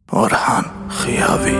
Orhan Xiyavi.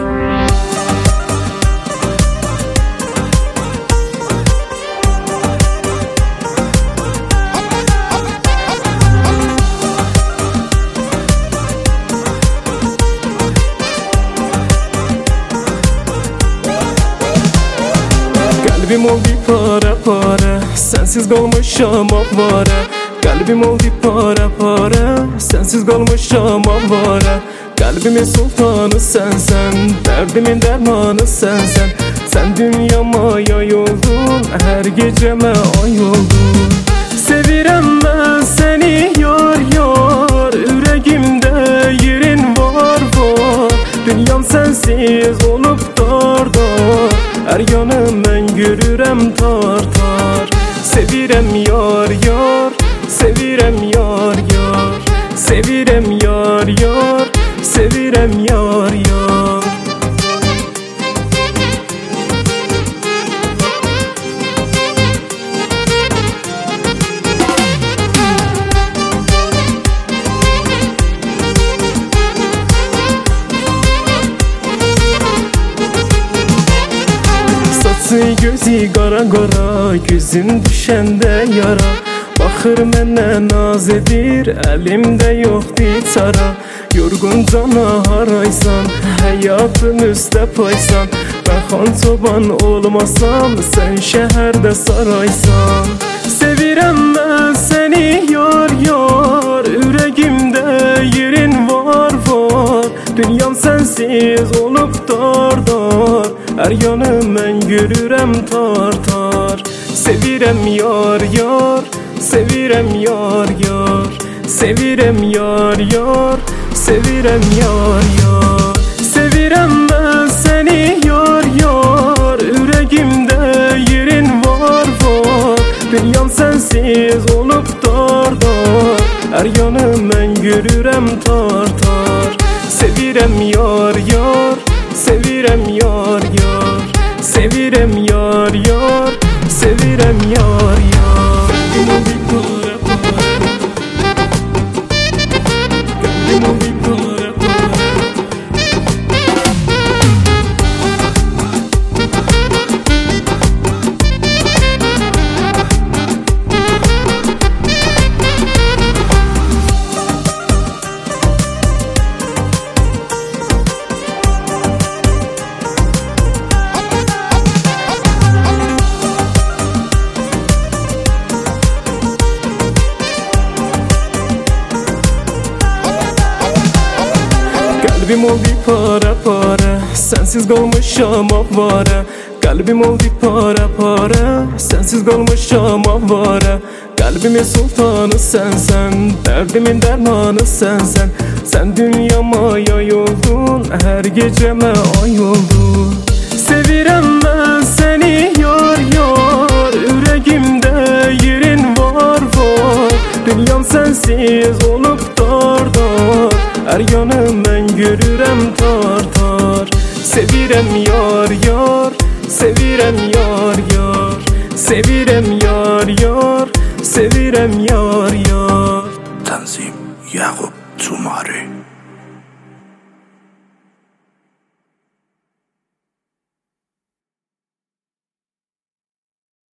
Kalbim oldu para para, sensiz kalmışam avara. Kalbim oldu para para, sensiz kalmışam avara. Kalbimin sultanı sensen, derdimin dermanı sensen. Sen dünyama yay oldun, her geceme ay oldun. Sevirem ben seni yar yar, yüreğimde yerin var var. Dünyam sensiz olup dar dar, her yanım ben görürem tar tar. Sevirem yar yar, sevirem yar yar. Sevirem yar yar, sevirem yar yar. Saçı gözü qara qara, gözün düşəndə yara. Baxır mənə naz edir, əlimdə yoxdur çara. Yorgun cana haraysan, həyatın üstə paysan. Mən xan çoban olmasam, sən şəhərdə saraysan. Sevirəm mən səni yar yar, ürəyimdə yerin var var. Dünyam sensiz olup dar dar, her yanım mən görürəm tar tar. Sevirem yar yar, sevirem yar yar. Sevirem yar yar, sevirem yar yar. Sevirem ben seni yar yar, yüreğimde yerin var var. Dünyam sensiz olup dar dar, her yanım mən görürəm tar tar. Sevirem yar yar, sevirem yar yar. Sevirem yar yar, sevirem yar yar. Kalbim oldu para para, kalbim oldu para para. Kalbim oldu para para, sensiz kalmışam avara. Kalbim oldu para para, sensiz kalmışam avara. Kalbimin sultanı sensen, derdimin dermanı sensen. Sen dünyama yay oldun, her geceme ay oldun. Sevirem ben seni yar yar, yüreğimde yerin var var. Dünyam sensiz olup dar dar, her yanım ben görürəm tar tar. Sevirem yar yar, sevirem yar yar. Sevirem yar yar, sevirem yar yar. Tanzim Yaqub Cumari.